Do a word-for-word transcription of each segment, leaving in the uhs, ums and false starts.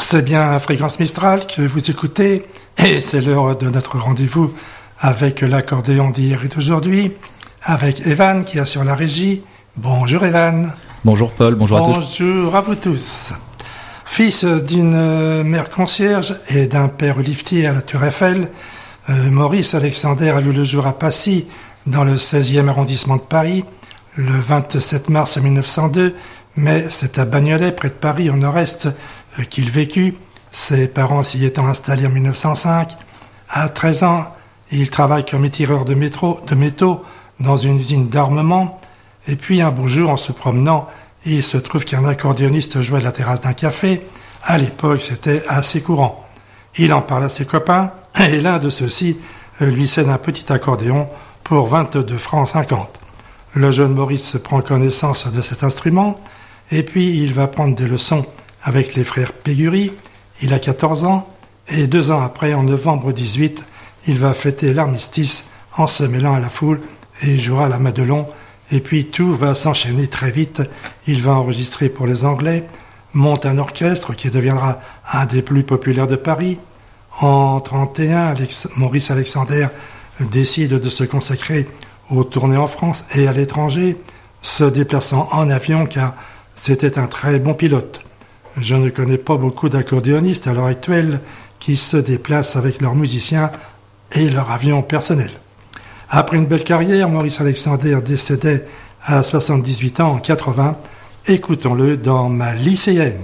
C'est bien Fréquence Mistral que vous écoutez et c'est l'heure de notre rendez-vous avec l'accordéon d'hier et d'aujourd'hui, avec Evan qui assure la régie. Bonjour Evan. Bonjour Paul, bonjour bonjour à tous. Bonjour à vous tous. Fils d'une mère concierge et d'un père liftier à la Tour Eiffel, euh, Maurice Alexander a vu le jour à Passy, dans le seizième arrondissement de Paris, le vingt-sept mars mille neuf cent deux, mais c'est à Bagnolet, près de Paris, au nord-est, euh, qu'il vécut, ses parents s'y étant installés en mille neuf cent cinq. À treize ans, il travaille comme étireur de, métro, de métaux dans une usine d'armement, et puis un beau jour, en se promenant, il se trouve qu'un accordéoniste jouait à la terrasse d'un café. À l'époque, c'était assez courant. Il en parle à ses copains, et l'un de ceux-ci lui cède un petit accordéon pour vingt-deux francs cinquante. Le jeune Maurice prend connaissance de cet instrument, et puis il va prendre des leçons avec les frères Pégury. Il a quatorze ans, et deux ans après, en novembre dix-huit, il va fêter l'armistice en se mêlant à la foule et jouera la Madelon. Et puis tout va s'enchaîner très vite. Il va enregistrer pour les Anglais, monte un orchestre qui deviendra un des plus populaires de Paris. En trente et un, Alex, Maurice Alexander décide de se consacrer aux tournées en France et à l'étranger, se déplaçant en avion car c'était un très bon pilote. Je ne connais pas beaucoup d'accordéonistes à l'heure actuelle qui se déplacent avec leurs musiciens et leur avion personnel. Après une belle carrière, Maurice Alexander décédait à soixante-dix-huit ans en quatre-vingts. Écoutons-le dans Ma lycéenne.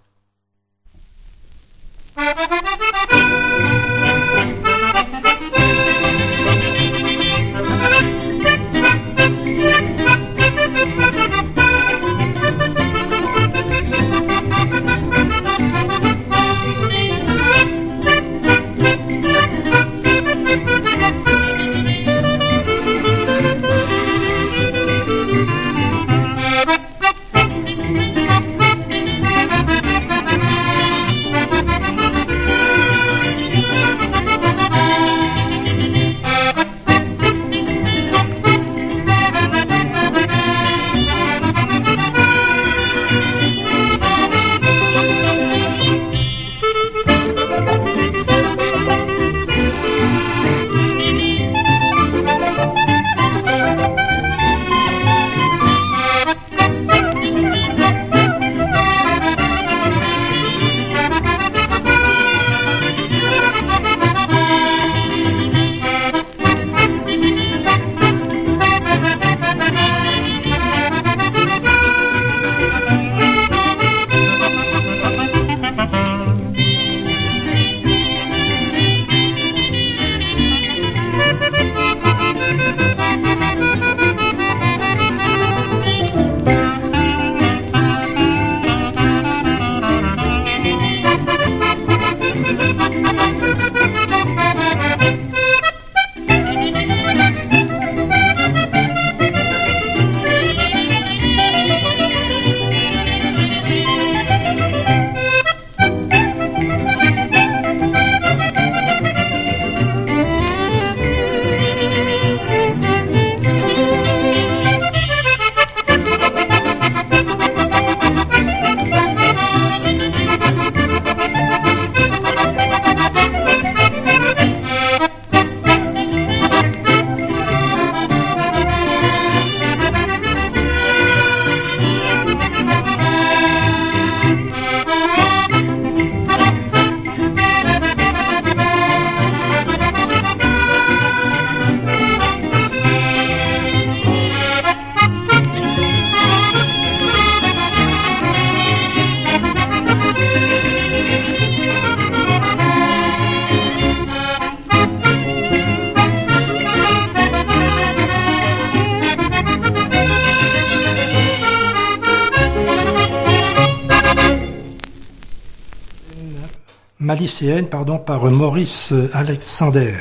Ma lycéenne, pardon, par Maurice Alexander.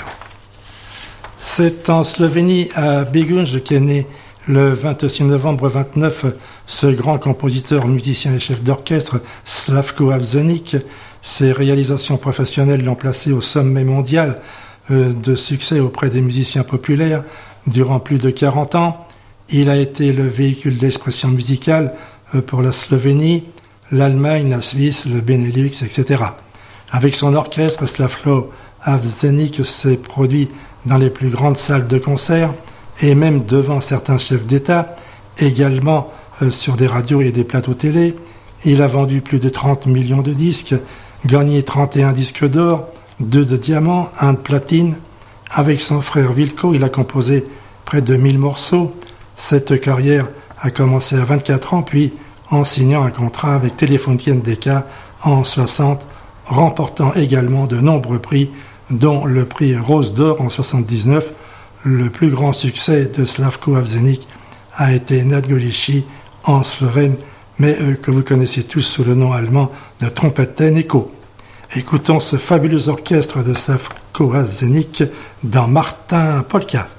C'est en Slovénie, à Begunj, qu'est né le vingt-six novembre vingt-neuf ce grand compositeur, musicien et chef d'orchestre, Slavko Avsenik. Ses réalisations professionnelles l'ont placé au sommet mondial euh, de succès auprès des musiciens populaires durant plus de quarante ans. Il a été le véhicule d'expression musicale euh, pour la Slovénie, l'Allemagne, la Suisse, le Benelux, et cetera. Avec son orchestre, Slavko Avsenik s'est produit dans les plus grandes salles de concert et même devant certains chefs d'État, également euh, sur des radios et des plateaux télé. Il a vendu plus de trente millions de disques, gagné trente et un disques d'or, deux de diamant, un de platine. Avec son frère Vilko, il a composé près de mille morceaux. Cette carrière a commencé à vingt-quatre ans, puis en signant un contrat avec Telefunken D K en soixante, remportant également de nombreux prix, dont le prix Rose d'Or en soixante-dix-neuf. Le plus grand succès de Slavko Avsenik a été Nadgolici en slovène, mais euh, que vous connaissez tous sous le nom allemand de Trompeten Echo. Écoutons ce fabuleux orchestre de Slavko Avsenik dans Martin Polka.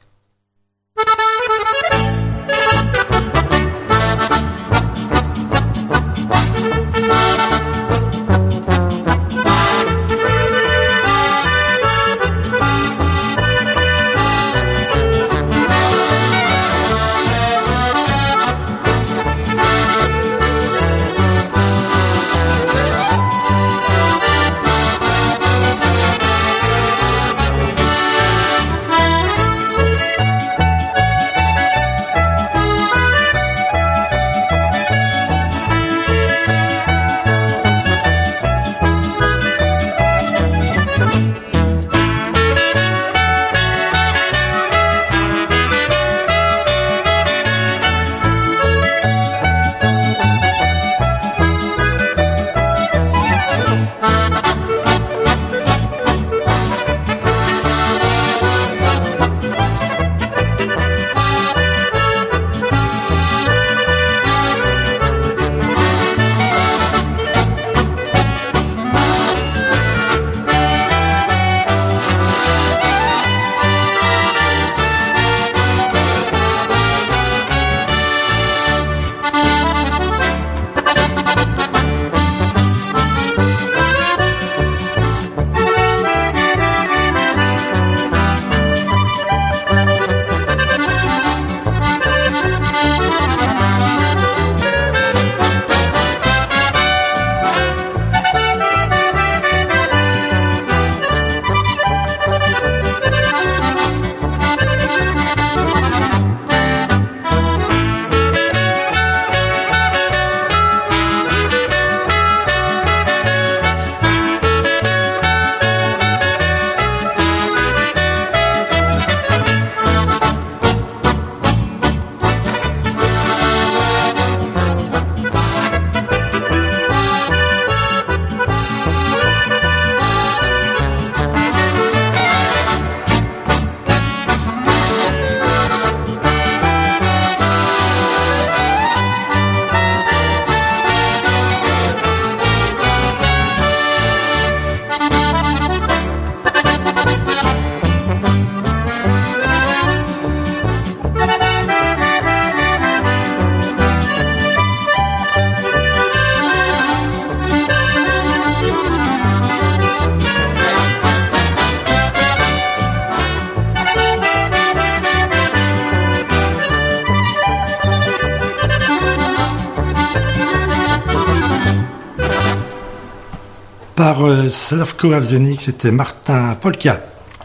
Par euh, Slavko Avsenik, c'était Martin Polka.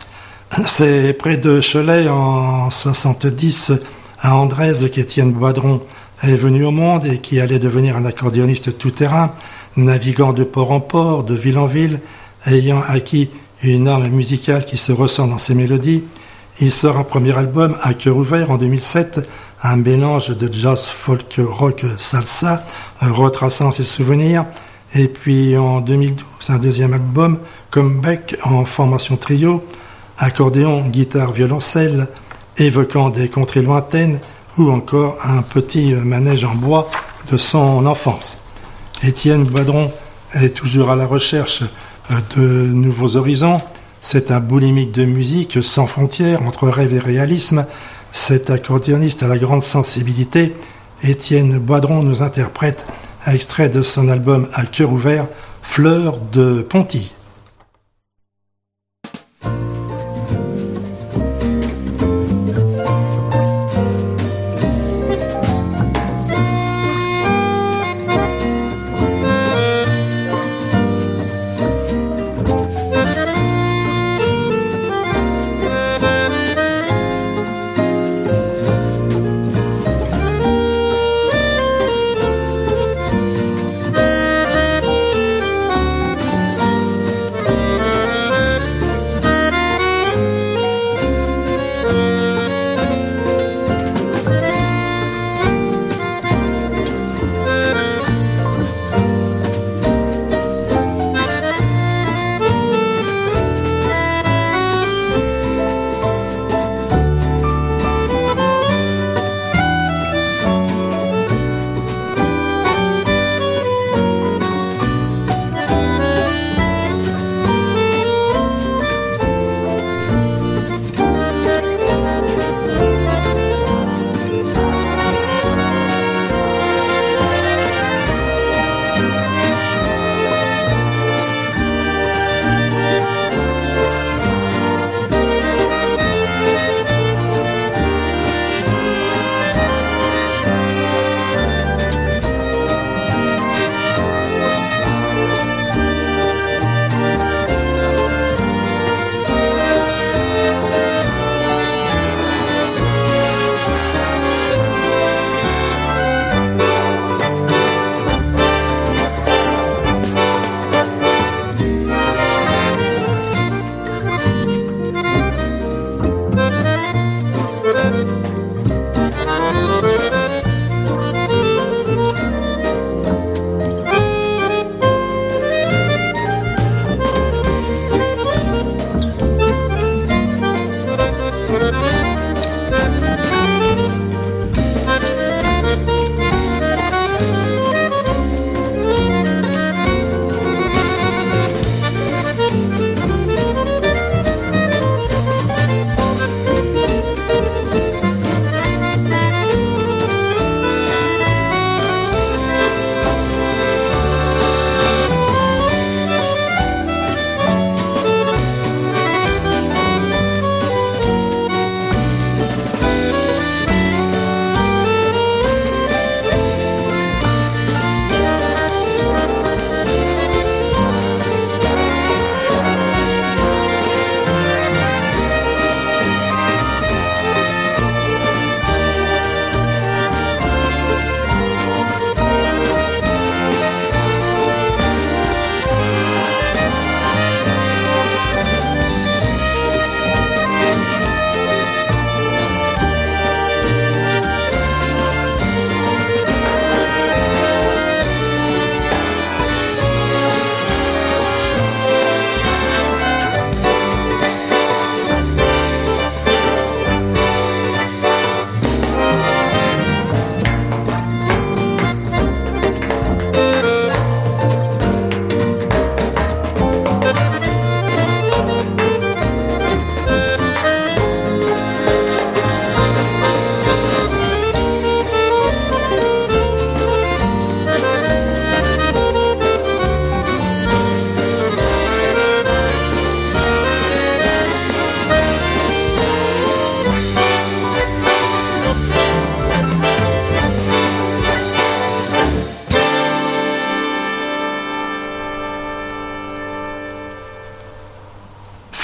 C'est près de Cholet, en soixante-dix, à Andrèze, qu'Étienne Boidron est venu au monde et qui allait devenir un accordéoniste tout-terrain, naviguant de port en port, de ville en ville, ayant acquis une arme musicale qui se ressent dans ses mélodies. Il sort un premier album à cœur ouvert en deux mille sept, un mélange de jazz, folk, rock, salsa, retraçant ses souvenirs. Et puis en deux mille douze, un deuxième album, Comeback, en formation trio, accordéon, guitare, violoncelle, évoquant des contrées lointaines, ou encore un petit manège en bois de son enfance. Étienne Boidron est toujours à la recherche de nouveaux horizons. C'est un boulimique de musique sans frontières entre rêve et réalisme. Cet accordéoniste à la grande sensibilité, Étienne Boidron nous interprète un extrait de son album à cœur ouvert, Fleurs de Ponty.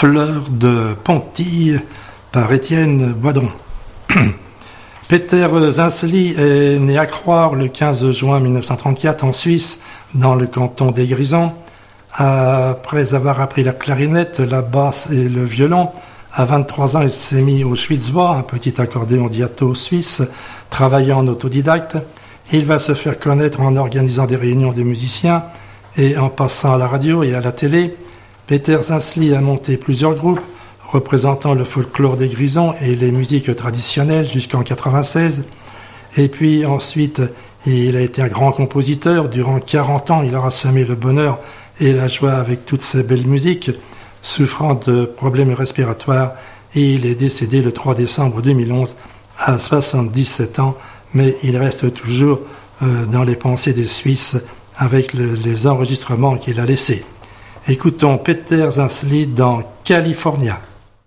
Fleur de Ponty par Étienne Boidron. Peter Zinsli est né à Croire le quinze juin mille neuf cent trente-quatre en Suisse, dans le canton des Grisons. Après avoir appris la clarinette, la basse et le violon, à vingt-trois ans, il s'est mis au Schwitzbois, un petit accordéon diato suisse, travaillant en autodidacte. Il va se faire connaître en organisant des réunions de musiciens et en passant à la radio et à la télé. Peter Zinsli a monté plusieurs groupes représentant le folklore des Grisons et les musiques traditionnelles jusqu'en quatre-vingt-seize. Et puis ensuite, il a été un grand compositeur. Durant quarante ans, il aura semé le bonheur et la joie avec toutes ces belles musiques. Souffrant de problèmes respiratoires, et il est décédé le trois décembre deux mille onze à soixante-dix-sept ans, mais il reste toujours euh, dans les pensées des Suisses avec le, les enregistrements qu'il a laissés. Écoutons Peter Zinsli dans California.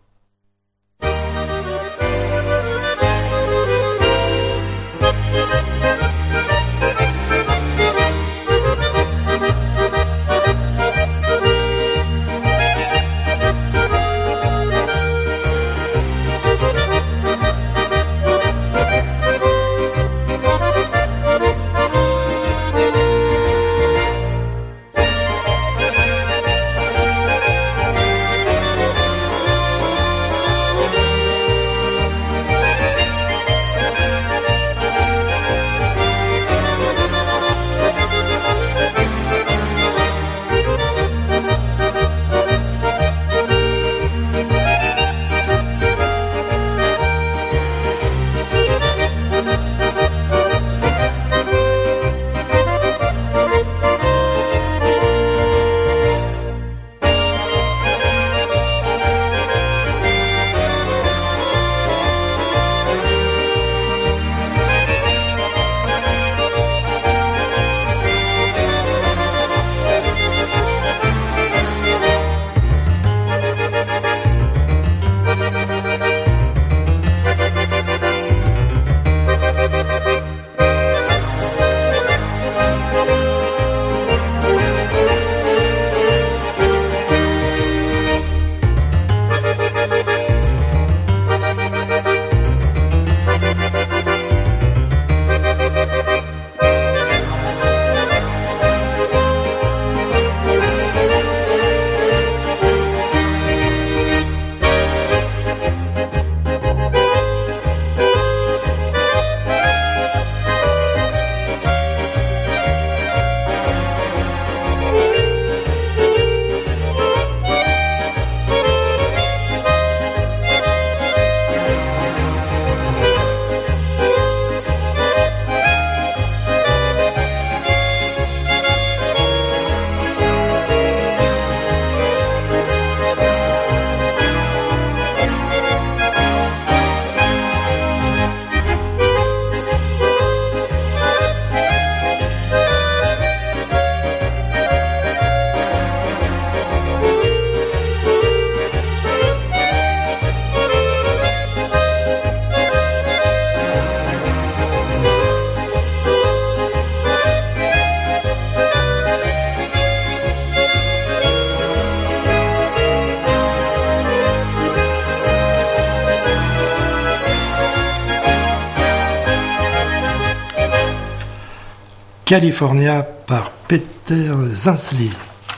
California par Peter Zinsli.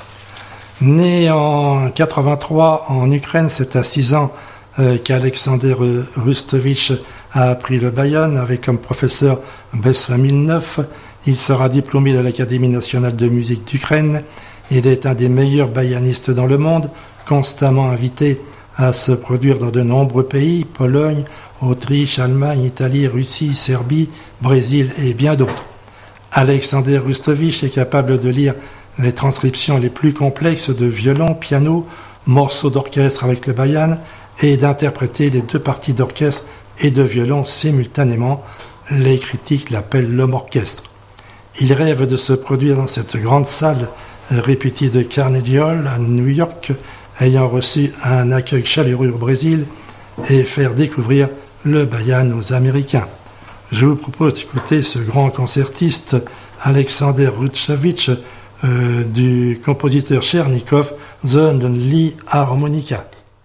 Né en quatre-vingt-trois en Ukraine, c'est à six ans euh, qu'Alexander Rustovich a appris le baïon avec comme professeur Besfa Milnev. Il sera diplômé de l'Académie nationale de musique d'Ukraine. Il est un des meilleurs baïonistes dans le monde, constamment invité à se produire dans de nombreux pays, Pologne, Autriche, Allemagne, Italie, Russie, Serbie, Brésil et bien d'autres. Alexander Rustovich est capable de lire les transcriptions les plus complexes de violon, piano, morceaux d'orchestre avec le baïon et d'interpréter les deux parties d'orchestre et de violon simultanément. Les critiques l'appellent l'homme orchestre. Il rêve de se produire dans cette grande salle réputée de Carnegie Hall à New York, ayant reçu un accueil chaleureux au Brésil et faire découvrir le baïon aux Américains. Je vous propose d'écouter ce grand concertiste Alexander Rustovich euh, du compositeur Chernikov, The Only Harmonica.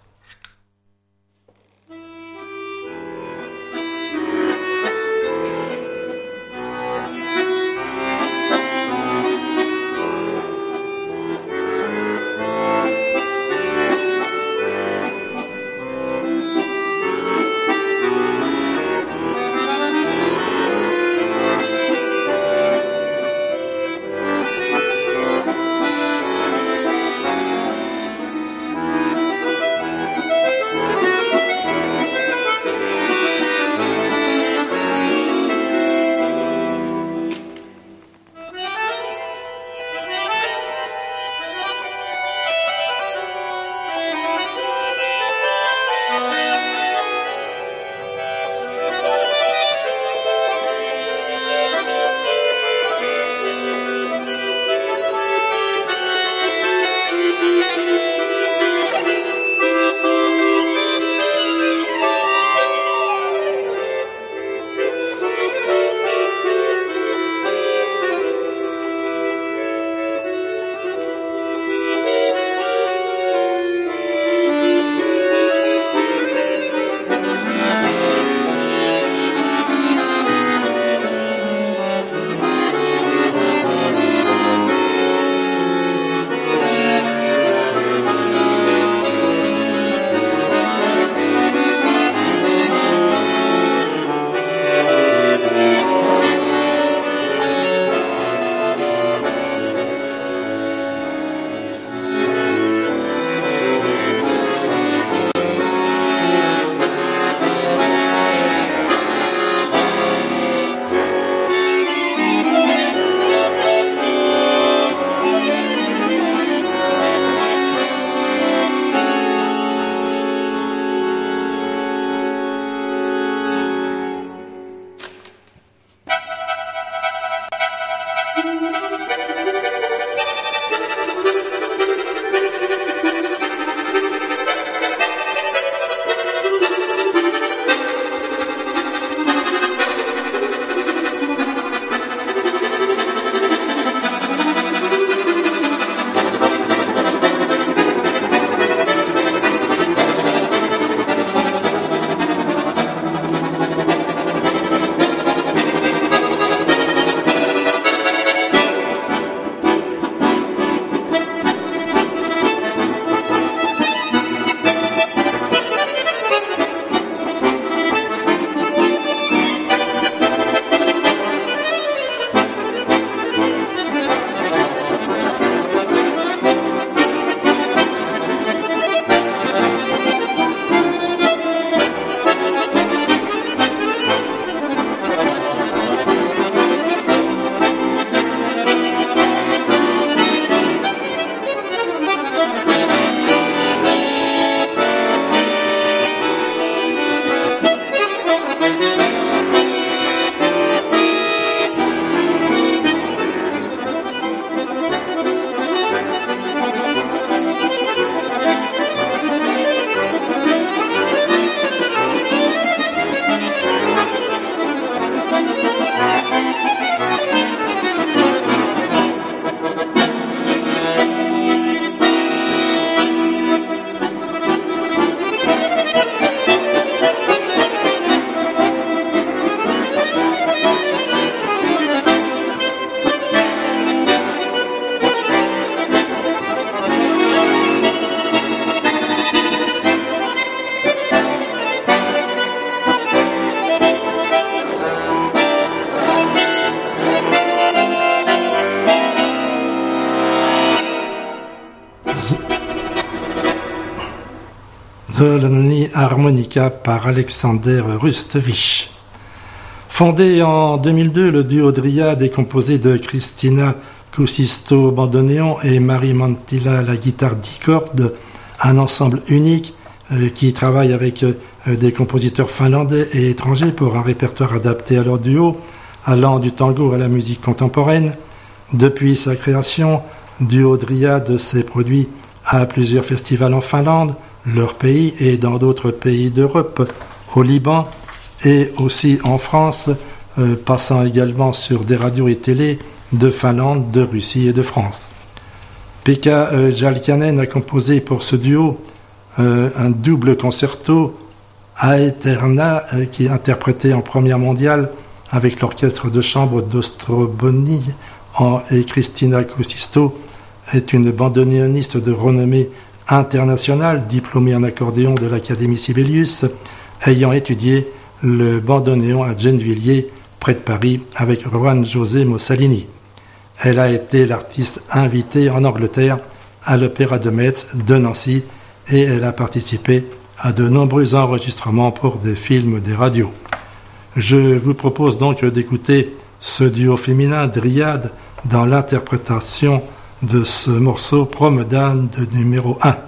Dolny Harmonica par Alexander Rustevich. Fondé en deux mille deux, le duo Dryade est composé de Christina Kuusisto au bandoneon et Mari Manttila à la guitare dix cordes, un ensemble unique euh, qui travaille avec euh, des compositeurs finlandais et étrangers pour un répertoire adapté à leur duo, allant du tango à la musique contemporaine. Depuis sa création, Duo Dryade s'est produit à plusieurs festivals en Finlande, leur pays, et dans d'autres pays d'Europe, au Liban et aussi en France, euh, passant également sur des radios et télé de Finlande, de Russie et de France. Pekka euh, Jalkanen a composé pour ce duo euh, un double concerto Aeterna euh, qui est interprété en première mondiale avec l'orchestre de chambre d'Ostroboni en, et Christina Kuusisto est une bandoneoniste de renommée internationale, diplômée en accordéon de l'Académie Sibelius, ayant étudié le bandoneon à Gennevilliers, près de Paris, avec Juan José Mussolini. Elle a été l'artiste invitée en Angleterre à l'Opéra de Metz de Nancy et elle a participé à de nombreux enregistrements pour des films, des radios. Je vous propose donc d'écouter ce duo féminin Dryade dans l'interprétation de ce morceau Promedane de numéro un.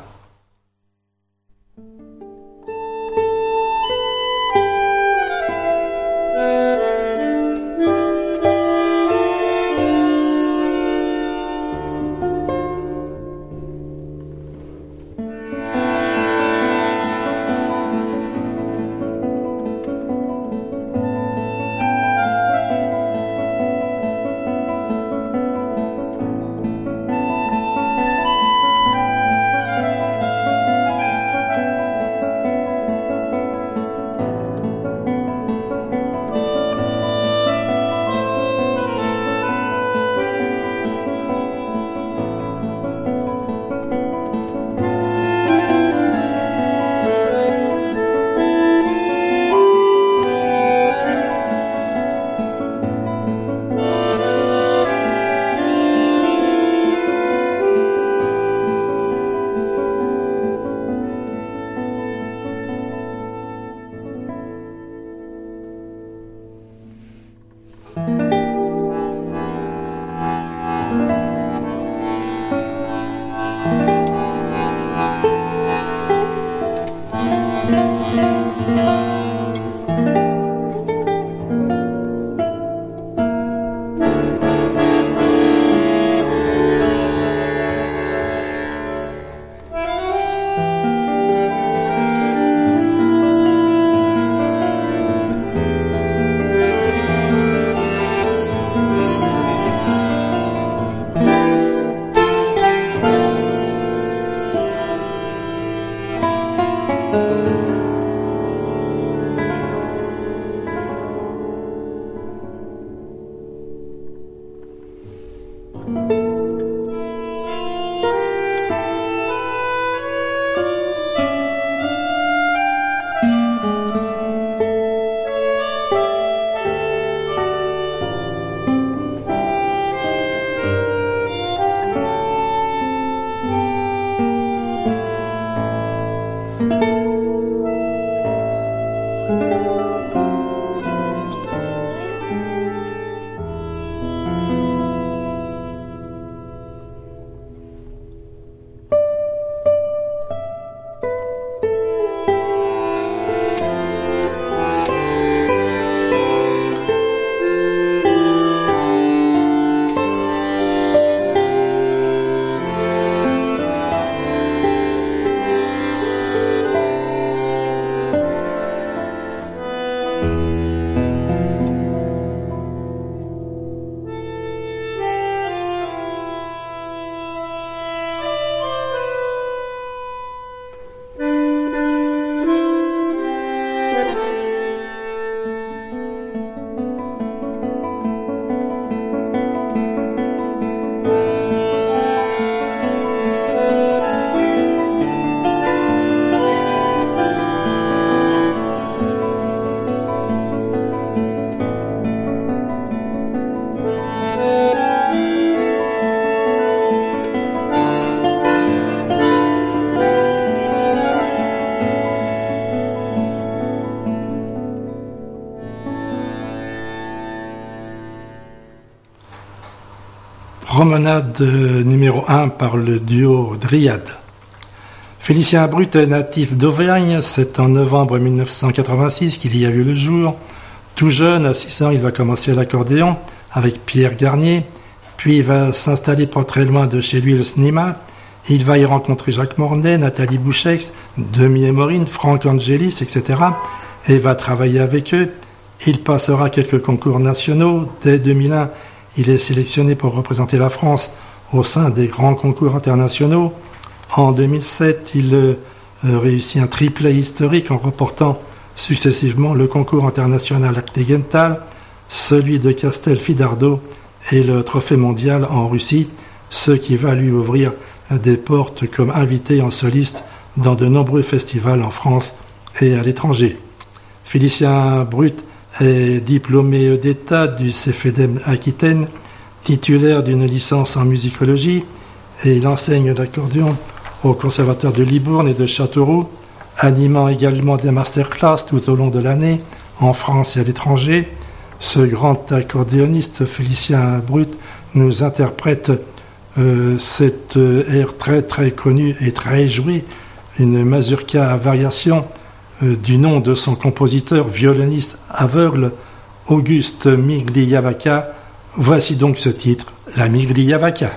Promenade numéro un par le duo Dryade. Félicien Brut est natif d'Auvergne, c'est en novembre mille neuf cent quatre-vingt-six qu'il y a vu le jour. Tout jeune, à six ans, il va commencer l'accordéon avec Pierre Garnier, puis il va s'installer pas très loin de chez lui le cinéma. Il va y rencontrer Jacques Mornay, Nathalie Bouchex, Demi et Maureen, Franck Angelis, et cetera. Et va travailler avec eux. Il passera quelques concours nationaux. Dès deux mille un, il est sélectionné pour représenter la France au sein des grands concours internationaux. En deux mille sept, il euh, réussit un triplé historique en remportant successivement le concours international à Klingenthal, celui de Castelfidardo et le trophée mondial en Russie, ce qui va lui ouvrir des portes comme invité en soliste dans de nombreux festivals en France et à l'étranger. Félicien Brut est diplômé d'État du Cefedem Aquitaine, titulaire d'une licence en musicologie, et il enseigne l'accordéon au Conservatoire de Libourne et de Châteauroux, animant également des masterclass tout au long de l'année en France et à l'étranger. Ce grand accordéoniste Félicien Brut nous interprète euh, cette air très très connue et très jouée, une mazurka à variation euh, du nom de son compositeur violoniste aveugle Auguste Migliavacca. Voici donc ce titre, la Migliavacca.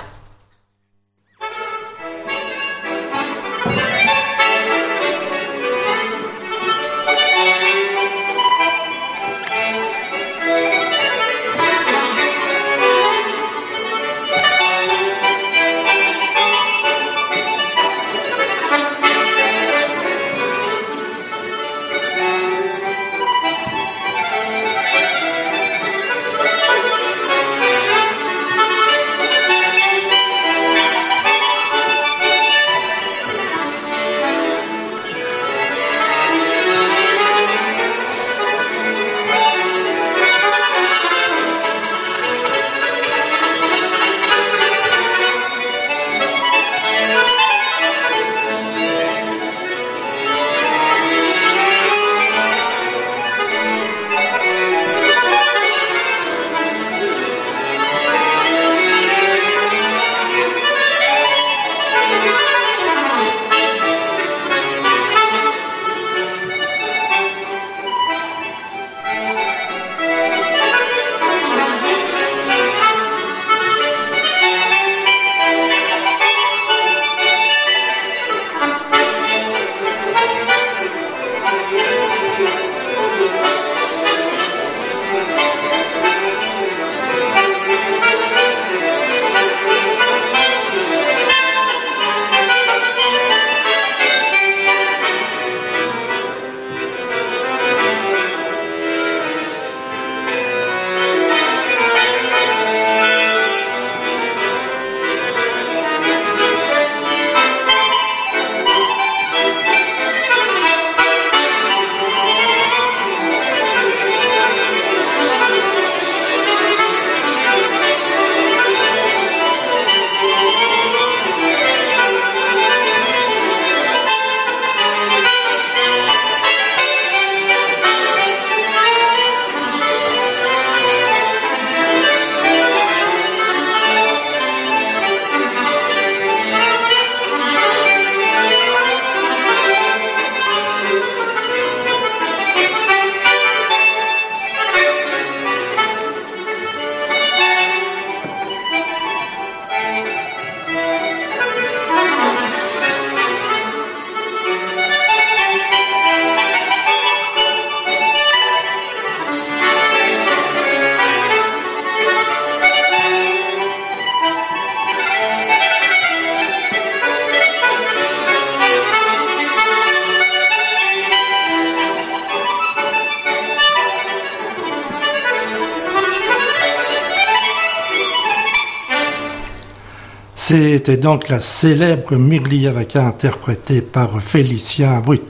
C'était donc la célèbre Migliavacca interprétée par Félicien Brut.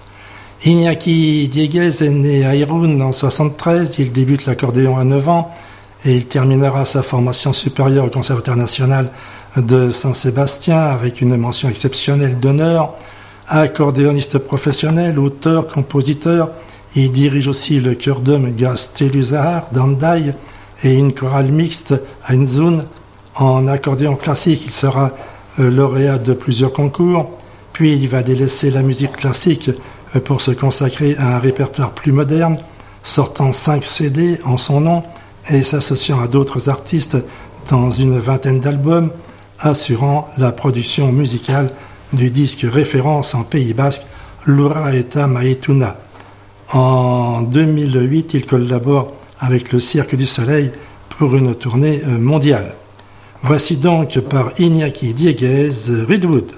Iñaki Dieguez est né à Irún en soixante-treize, il débute l'accordéon à neuf ans et il terminera sa formation supérieure au Conservatoire national de Saint-Sébastien avec une mention exceptionnelle d'honneur. Accordéoniste professionnel, auteur, compositeur, il dirige aussi le chœur d'hommes Gazteluzahar d'Andaï et une chorale mixte à Inzun. En accordéon classique, il sera euh, lauréat de plusieurs concours, puis il va délaisser la musique classique euh, pour se consacrer à un répertoire plus moderne, sortant cinq C D en son nom et s'associant à d'autres artistes dans une vingtaine d'albums, assurant la production musicale du disque référence en Pays Basque, Lura eta Maituna. En deux mille huit, il collabore avec le Cirque du Soleil pour une tournée mondiale. Voici donc par Iñaki Dieguez, Redwood.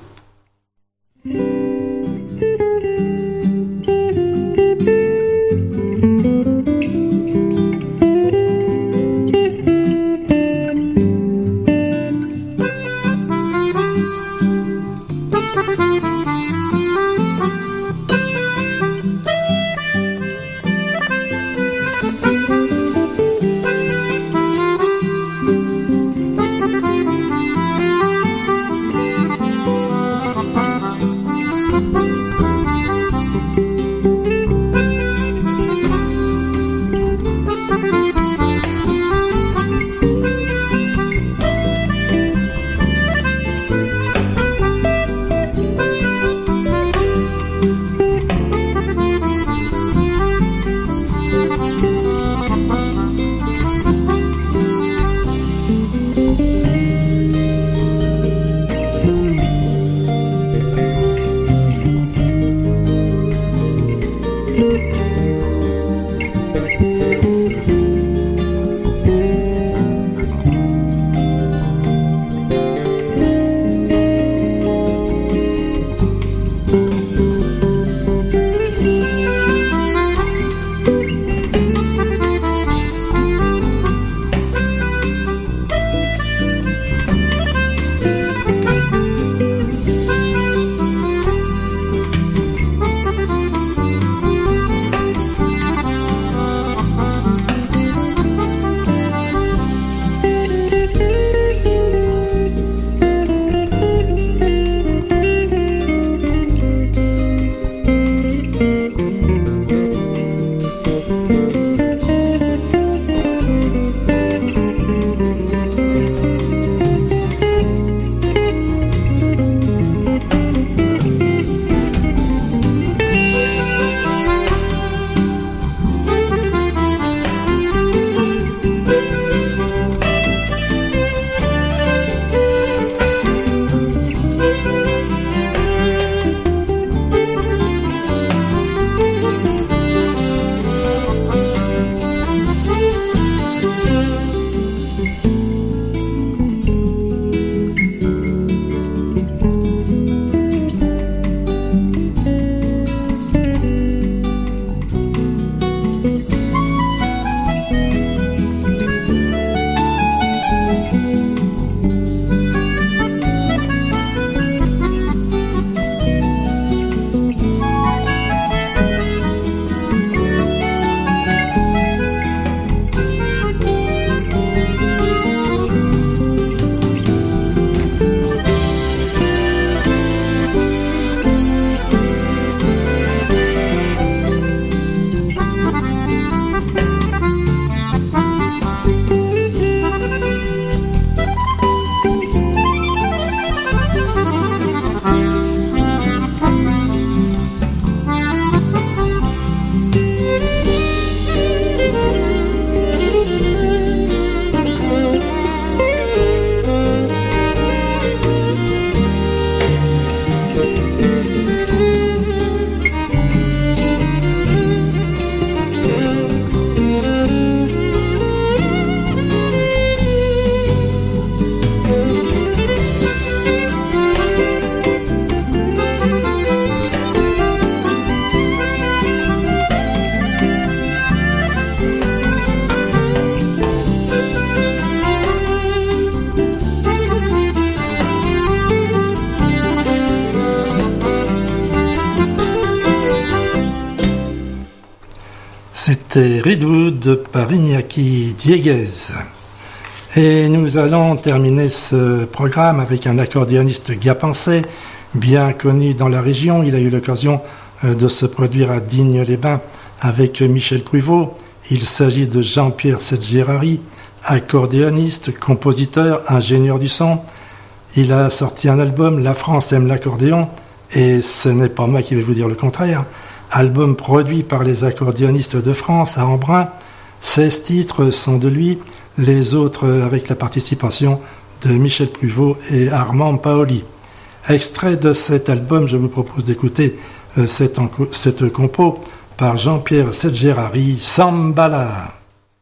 C'était Redwood par Iñaki Dieguez. Et nous allons terminer ce programme avec un accordéoniste gapençais bien connu dans la région. Il a eu l'occasion de se produire à Digne-les-Bains avec Michel Pruvot. Il s'agit de Jean-Pierre Sedgerari, accordéoniste, compositeur, ingénieur du son. Il a sorti un album, La France aime l'accordéon, et ce n'est pas moi qui vais vous dire le contraire. Album produit par les accordéonistes de France à Embrun. seize titres sont de lui, les autres avec la participation de Michel Pluvaux et Armand Paoli. Extrait de cet album, je vous propose d'écouter euh, cette, enco- cette compo par Jean-Pierre Sedgerari, Sambala.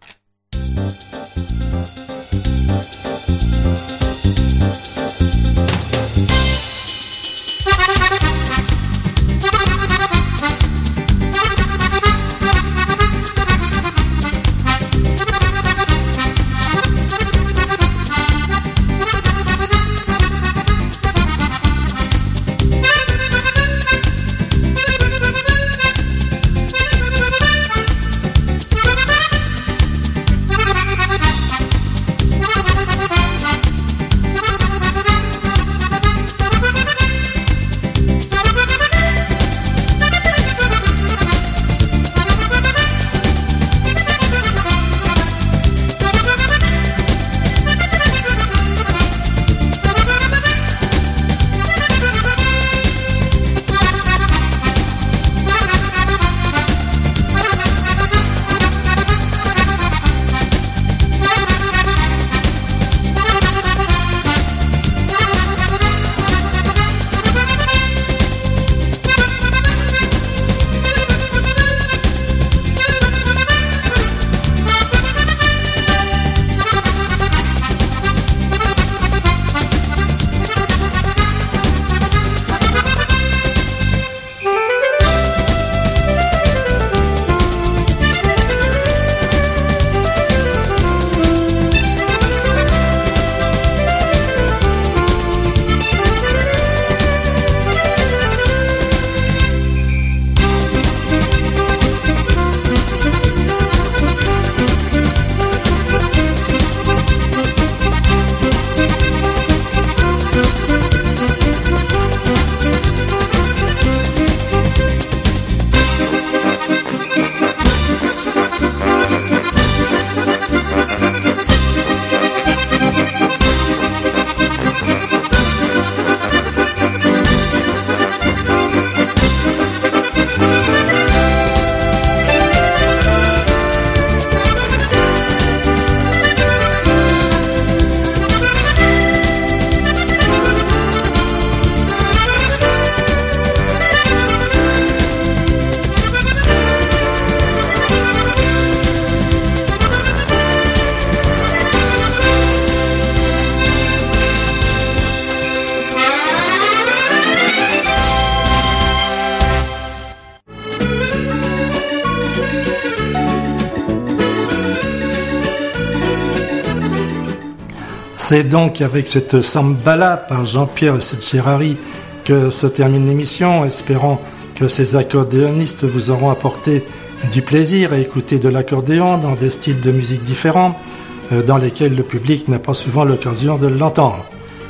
C'est donc avec cette Sambala par Jean-Pierre Sedgerari que se termine l'émission, espérant que ces accordéonistes vous auront apporté du plaisir à écouter de l'accordéon dans des styles de musique différents, euh, dans lesquels le public n'a pas souvent l'occasion de l'entendre.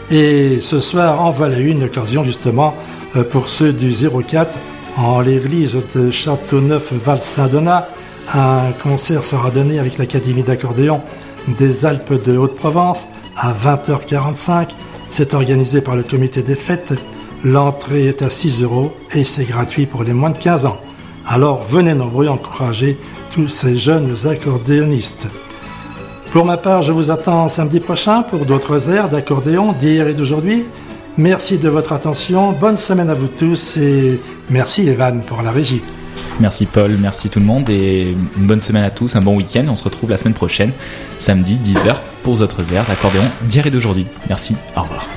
Et ce soir, en voilà une occasion justement euh, pour ceux du zéro quatre en l'église de Châteauneuf-Val-Saint-Donat. Un concert sera donné avec l'Académie d'accordéon des Alpes de Haute-Provence à vingt heures quarante-cinq. C'est organisé par le comité des fêtes. L'entrée est à six euros et c'est gratuit pour les moins de quinze ans. Alors venez nombreux encourager tous ces jeunes accordéonistes. Pour ma part, je vous attends samedi prochain pour d'autres airs d'accordéon d'hier et d'aujourd'hui. Merci de votre attention, bonne semaine à vous tous et merci Evan pour la régie. Merci Paul, merci tout le monde et une bonne semaine à tous, un bon week-end. On se retrouve la semaine prochaine, samedi dix heures pour d'autres airs d'accordéon d'hier et d'aujourd'hui. Merci, au revoir.